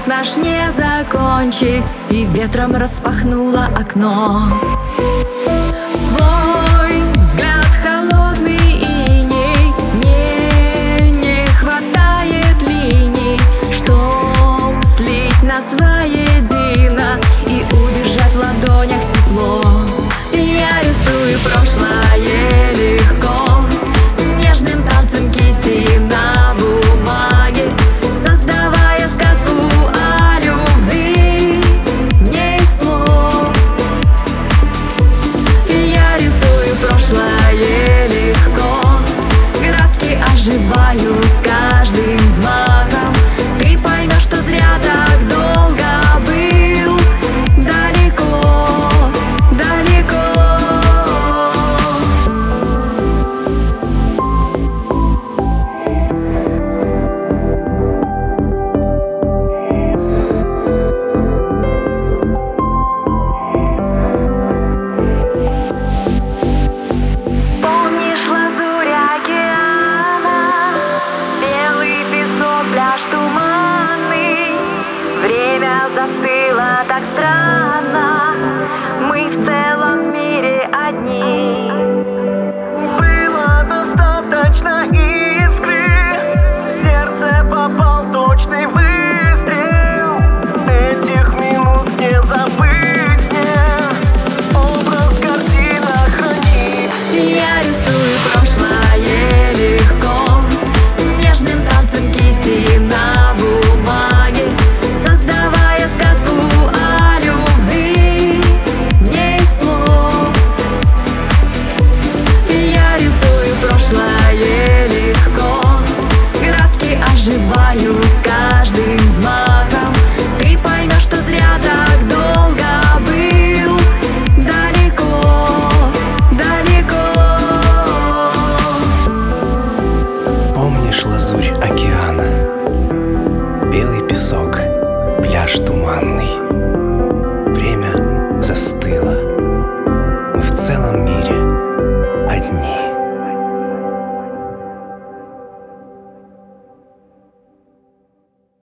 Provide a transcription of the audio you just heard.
Проект наш не закончить, и ветром распахнуло окно. Твой взгляд холодный иней, мне не хватает линий, чтоб слить нас воедино и удержать в ладонях тепло. Я рисую прошлое легко, нежным танцем кисти на бумаге, создавая сказку о любви, не из слов. Я рисую прошлое легко, краски оживают с каждым взмахом. Ты поймешь, что зря так долго был далеко, далеко. Помнишь лазурь океана, белый песок, пляж туманный? Время застыло так странно, мы в целом мире одни. Было достаточно искры, в сердце попал точный выстрел. Этих минут не забыть мне, образ картина хранит. Я рисую прошлое легко, нежным танцем кисти на бумаге, создавая сказку о любви, не из слов. Я рисую прошлое легко, краски оживают с каждым взмахом. Ты поймешь, что зря так долго был далеко, далеко. Помнишь лазурь океана, белый песок, пляж туманный? Время застыло, мы в целом мире одни.